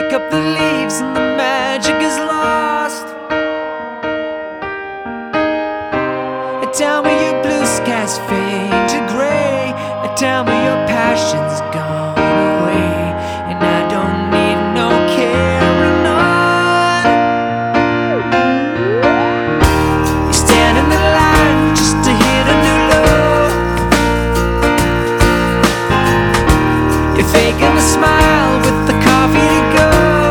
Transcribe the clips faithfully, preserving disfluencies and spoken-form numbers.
kick up the leaves and the magic is lost. Tell me your blue skies fade to gray, tell me your passion's gone away, and I don't need no carrying on. You stand in the line just to hit a new low. You're faking a smile with the coffee to go.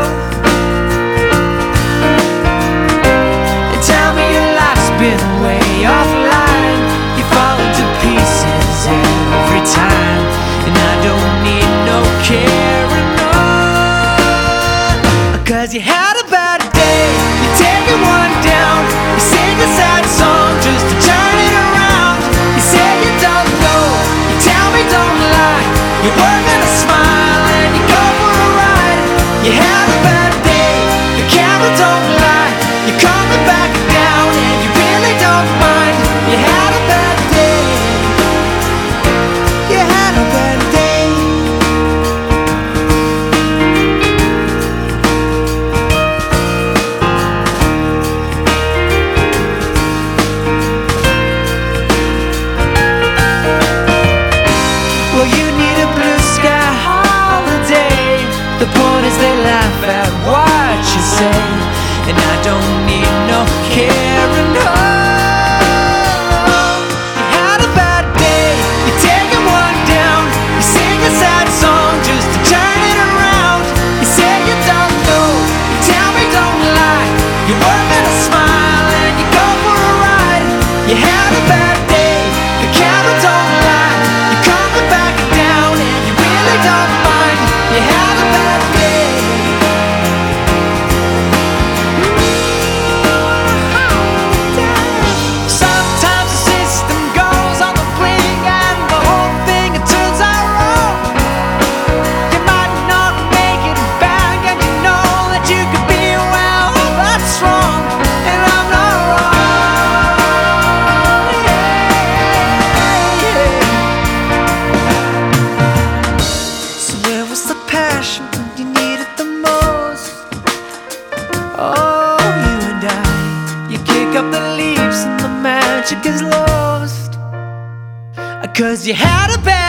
And tell me your life's been way offline. You fall into pieces every time, and I don't need no carrying on. Cause you had a bad day, you're taking one down. You sing a sad song just to turn it around. You say you don't know, you tell me don't lie. You're working a smile and you go for a ride. You had a bad day, the camera don't lie. You're coming back down and you really don't mind. You had a bad day, you had a bad day. Well, you need a blue sky holiday. The point is they laugh at what you say, and I don't need no carrying on. You had a bad day, you're taking one down. You sing a sad song just to turn it around. You say you don't know, you tell me don't lie. You're working a smile and you go for a ride. You had a bad day, the camera don't lie. You're coming back down and you really don't mind. You had a bad day. Sometimes the system goes on the blink and the whole thing it turns out wrong. You might not make it back and you know that you could be well, that's wrong, and I'm not wrong. Yeah, yeah. So where was the passion when you needed the most? Oh, you and I, you kick up the leaves and the magic is lost. Cause you had a bad